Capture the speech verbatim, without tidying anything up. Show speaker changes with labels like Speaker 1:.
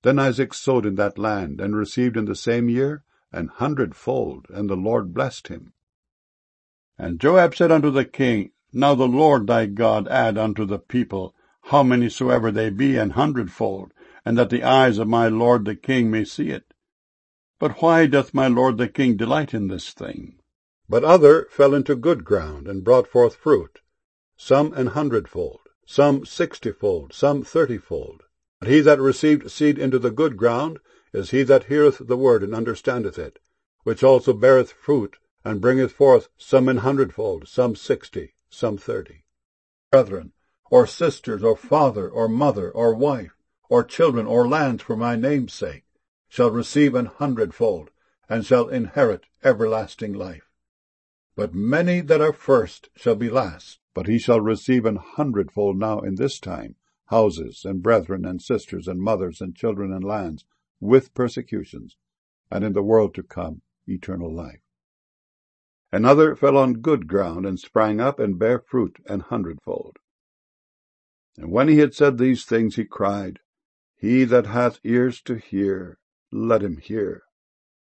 Speaker 1: Then Isaac sowed in that land, and received in the same year an hundredfold, and the Lord blessed him.
Speaker 2: And Joab said unto the king, Now the Lord thy God add unto the people, how many soever they be, an hundredfold, and that the eyes of my lord the king may see it. But why doth my lord the king delight in this thing?
Speaker 1: But other fell into good ground, and brought forth fruit, some an hundredfold, some sixtyfold, some thirtyfold. But he that received seed into the good ground is he that heareth the word, and understandeth it, which also beareth fruit, and bringeth forth some an hundredfold, some sixty, some thirty. Brethren, or sisters, or father, or mother, or wife, or children, or lands for my name's sake, shall receive an hundredfold, and shall inherit everlasting life. But many that are first shall be last, but he shall receive an hundredfold now in this time, houses, and brethren, and sisters, and mothers, and children, and lands, with persecutions, and in the world to come eternal life. Another fell on good ground, and sprang up, and bare fruit an hundredfold. And when he had said these things, he cried, He that hath ears to hear, let him hear.